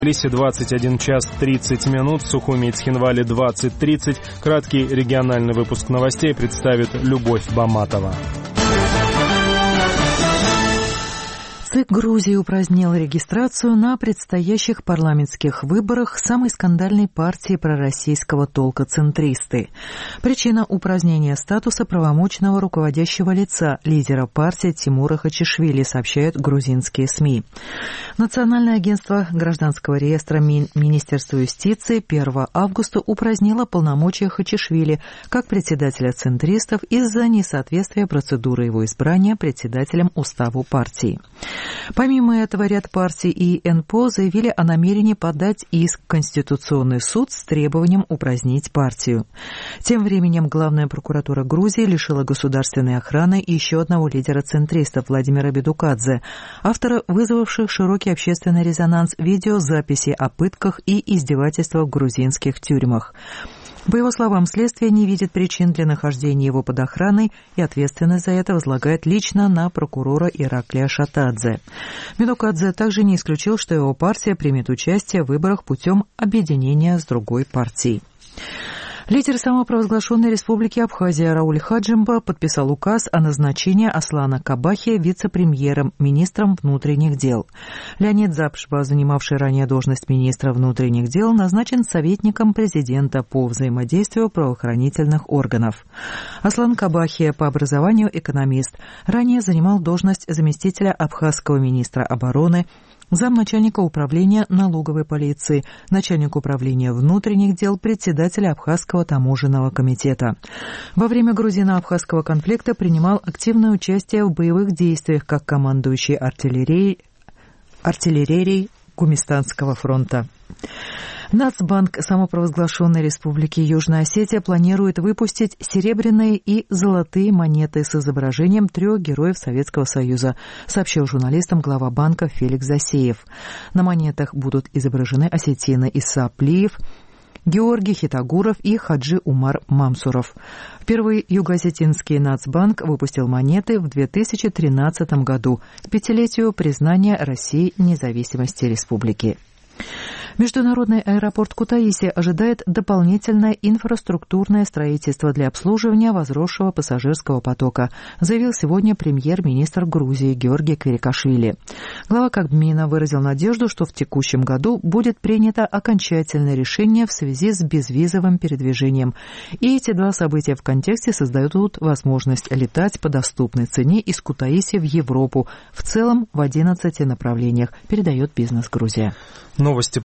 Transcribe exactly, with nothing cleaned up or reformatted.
Тбилиси двадцать один час тридцать минут, Сухуми и Цхинвале двадцать тридцать. Краткий региональный выпуск новостей представит Любовь Баматова. ЦИК Грузии упразднил регистрацию на предстоящих парламентских выборах самой скандальной партии пророссийского толка «Центристы». Причина упразднения статуса правомочного руководящего лица лидера партии Тимура Хачишвили, сообщают грузинские СМИ. Национальное агентство гражданского реестра Ми- Министерства юстиции первого августа упразднило полномочия Хачишвили как председателя «Центристов» из-за несоответствия процедуры его избрания председателем уставу партии. Помимо этого, ряд партий и эн пэ о заявили о намерении подать иск в Конституционный суд с требованием упразднить партию. Тем временем главная прокуратура Грузии лишила государственной охраны еще одного лидера центристов Владимира Бедукадзе, автора вызвавших широкий общественный резонанс видеозаписи о пытках и издевательствах в грузинских тюрьмах. По его словам, следствие не видит причин для нахождения его под охраной и ответственность за это возлагает лично на прокурора Ираклия Шатадзе. Бедукадзе также не исключил, что его партия примет участие в выборах путем объединения с другой партией. Лидер самопровозглашенной республики Абхазия Рауль Хаджимба подписал указ о назначении Аслана Кабахи вице-премьером, министром внутренних дел. Леонид Запшба, занимавший ранее должность министра внутренних дел, назначен советником президента по взаимодействию правоохранительных органов. Аслан Кабахи по образованию экономист, ранее занимал должность заместителя абхазского министра обороны, замначальника управления налоговой полиции, начальник управления внутренних дел, председателя Абхазского таможенного комитета. Во время грузино-абхазского конфликта принимал активное участие в боевых действиях как командующий артиллерией, артиллерией Гумистанского фронта. Нацбанк самопровозглашенной республики Южная Осетия планирует выпустить серебряные и золотые монеты с изображением трех героев Советского Союза, сообщил журналистам глава банка Феликс Засеев. На монетах будут изображены осетины Иса Плиев, Георгий Хитагуров и Хаджи Умар Мамсуров. Впервые Юго-Осетинский Нацбанк выпустил монеты в две тысячи тринадцатом году, к пятилетию признания России независимости республики. Международный аэропорт Кутаиси ожидает дополнительное инфраструктурное строительство для обслуживания возросшего пассажирского потока, заявил сегодня премьер-министр Грузии Георгий Квирикашвили. Глава Кабмина выразил надежду, что в текущем году будет принято окончательное решение в связи с безвизовым передвижением. И эти два события в контексте создадут возможность летать по доступной цене из Кутаиси в Европу, в целом в одиннадцати направлениях, передает «Бизнес Грузия». Новости